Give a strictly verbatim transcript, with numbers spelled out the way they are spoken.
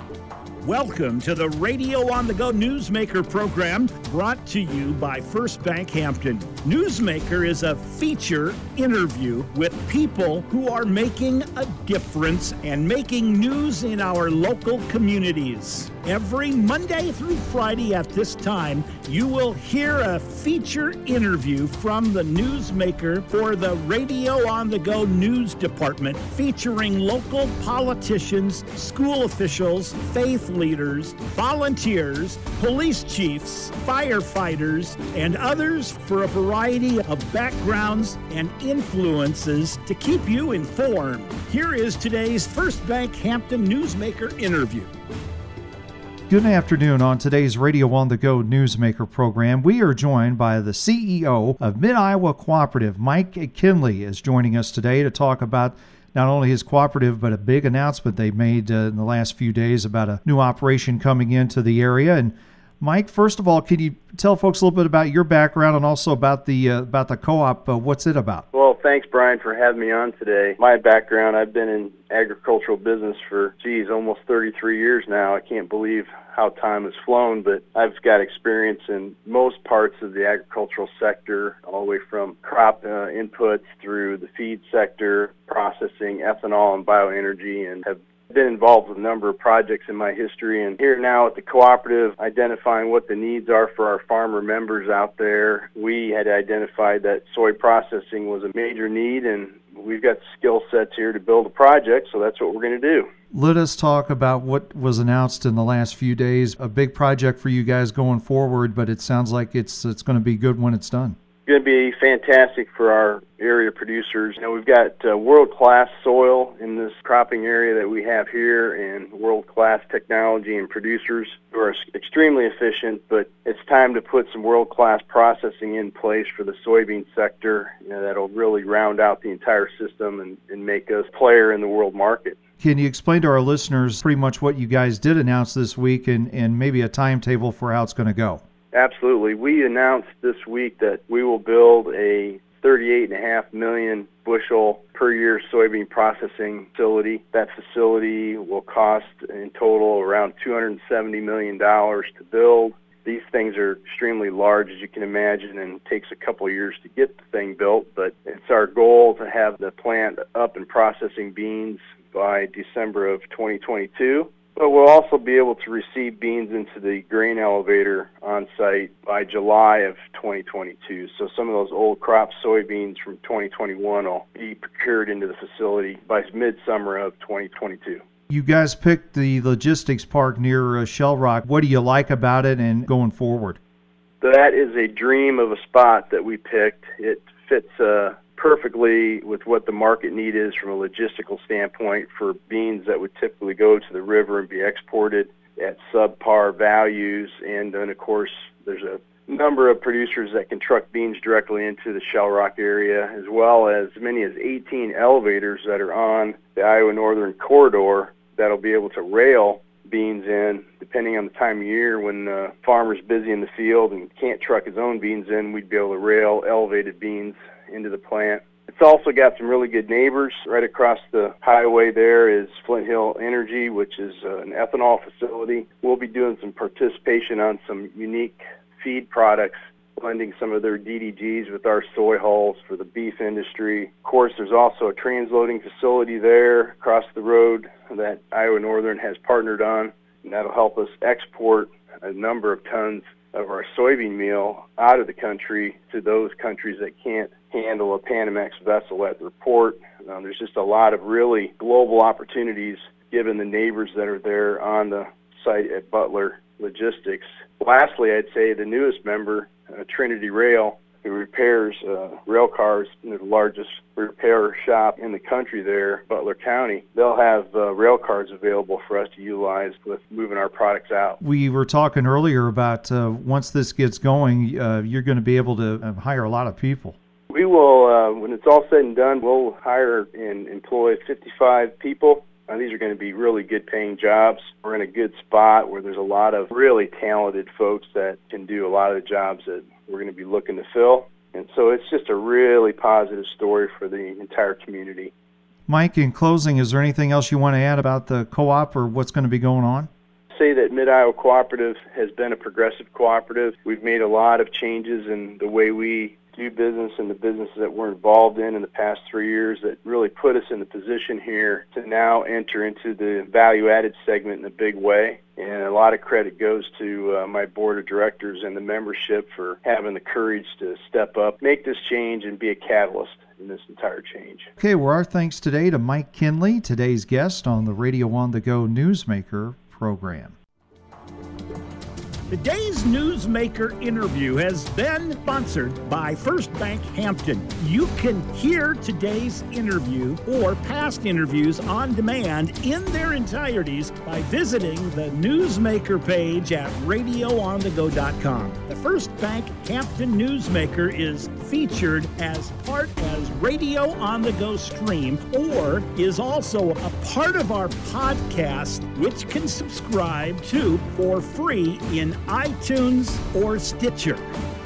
Welcome to the Radio on the Go Newsmaker program, brought to you by First Bank Hampton. Newsmaker is a feature interview with people who are making a difference and making news in our local communities. Every Monday through Friday at this time, you will hear a feature interview from the Newsmaker for the Radio on the Go News Department, featuring local politicians, school officials, faith leaders, volunteers, police chiefs, firefighters, and others for a variety of backgrounds and influences to keep you informed. Here is today's First Bank Hampton Newsmaker interview. Good afternoon. On today's Radio on the Go Newsmaker program, we are joined by the C E O of Mid-Iowa Cooperative. Mike Kinley is joining us today to talk about not only his cooperative, but a big announcement they made uh, in the last few days about a new operation coming into the area. And Mike, first of all, can you tell folks a little bit about your background and also about the uh, about the co-op? Uh, what's it about? Well, thanks, Brian, for having me on today. My background, I've been in agricultural business for, geez, almost thirty-three years now. I can't believe how time has flown, but I've got experience in most parts of the agricultural sector, all the way from crop uh, inputs through the feed sector, processing, ethanol, and bioenergy, and have been involved with a number of projects in my history. And here now at the cooperative, identifying what the needs are for our farmer members out there. We had identified that soy processing was a major need, and we've got skill sets here to build a project, so that's what we're going to do. Let us talk about what was announced in the last few days. A big project for you guys going forward, but it sounds like it's it's going to be good when it's done. It's going to be fantastic for our area producers. You know, we've got uh, world-class soil in this cropping area that we have here, and world-class technology and producers who are extremely efficient, but it's time to put some world-class processing in place for the soybean sector. You know, that'll really round out the entire system and, and make us a player in the world market. Can you explain to our listeners pretty much what you guys did announce this week and, and maybe a timetable for how it's going to go? Absolutely. We announced this week that we will build a thirty-eight point five million bushel per year soybean processing facility. That facility will cost in total around two hundred seventy million dollars to build. These things are extremely large, as you can imagine, and it takes a couple of years to get the thing built, but it's our goal to have the plant up and processing beans by December of twenty twenty-two. But we'll also be able to receive beans into the grain elevator on site by July of twenty twenty-two. So some of those old crop soybeans from twenty twenty-one will be procured into the facility by midsummer of twenty twenty-two. You guys picked the logistics park near uh, Shell Rock. What do you like about it and going forward? That is a dream of a spot that we picked. It fits uh, perfectly with what the market need is from a logistical standpoint for beans that would typically go to the river and be exported at subpar values. And then, of course, there's a number of producers that can truck beans directly into the Shell Rock area, as well as many as eighteen elevators that are on the Iowa Northern Corridor that'll be able to rail beans in, depending on the time of year. When the farmer's busy in the field and can't truck his own beans in, we'd be able to rail elevated beans into the plant. It's also got some really good neighbors. Right across the highway there is Flint Hill Energy, which is uh, an ethanol facility. We'll be doing some participation on some unique feed products, blending some of their D D Gs with our soy hulls for the beef industry. Of course, there's also a transloading facility there across the road that Iowa Northern has partnered on, and that'll help us export a number of tons of our soybean meal out of the country to those countries that can't handle a Panamax vessel at the port. Um, there's just a lot of really global opportunities given the neighbors that are there on the site at Butler Logistics. Lastly, I'd say the newest member, uh, Trinity Rail, who repairs uh, rail cars, the largest repair shop in the country there, Butler County. They'll have uh, rail cars available for us to utilize with moving our products out. We were talking earlier about uh, once this gets going, uh, you're going to be able to hire a lot of people. We will, uh, when it's all said and done, we'll hire and employ fifty-five people. Uh, these are going to be really good paying jobs. We're in a good spot where there's a lot of really talented folks that can do a lot of the jobs that we're going to be looking to fill. And so it's just a really positive story for the entire community. Mike, in closing, is there anything else you want to add about the co-op or what's going to be going on? say that Mid-Iowa Cooperative has been a progressive cooperative. We've made a lot of changes in the way we do business and the businesses that we're involved in in the past three years that really put us in the position here to now enter into the value-added segment in a big way. And a lot of credit goes to uh, my board of directors and the membership for having the courage to step up, make this change, and be a catalyst in this entire change. Okay, well, our thanks today to Mike Kinley, today's guest on the Radio on the Go Newsmaker program. Today's Newsmaker interview has been sponsored by First Bank Hampton. You can hear today's interview or past interviews on demand in their entireties by visiting the Newsmaker page at radio on the go dot com. The First Bank Hampton Newsmaker is featured as part as Radio on the Go stream or is also a part of our podcast, which can subscribe to for free in iTunes or Stitcher.